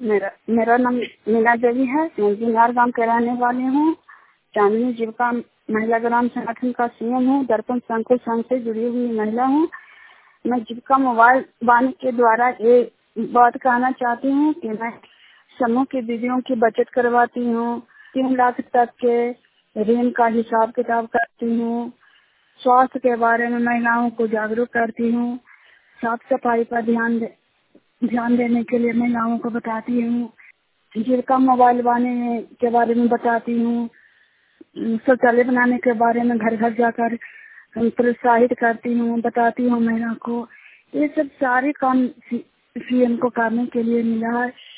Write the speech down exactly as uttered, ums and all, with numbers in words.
मेरा मेरा नाम मीना देवी है। मैं बिहार गांव के रहने वाली हूँ। चांदनी जीविका महिला ग्राम संगठन का सीएम हूँ। दर्पण संकुल संघ से जुड़ी हुई महिला हूँ। मैं जीविका मोबाइल वाणी के द्वारा ये बात कहना चाहती हूँ कि मैं समूह की दीदियों की बचत करवाती हूँ। तीन लाख तक के ऋण का हिसाब किताब करती हूँ। स्वास्थ्य के बारे में महिलाओं को जागरूक करती हूँ। साफ सफाई पर ध्यान दे, ध्यान देने के लिए महिलाओं को बताती हूँ। जीविका मोबाइल वाणी के बारे में बताती हूँ। शौचालय बनाने के बारे में घर घर जाकर प्रोत्साहित करती हूँ, बताती हूँ महिला को। ये सब सारे काम सीएम को करने के लिए मिला है।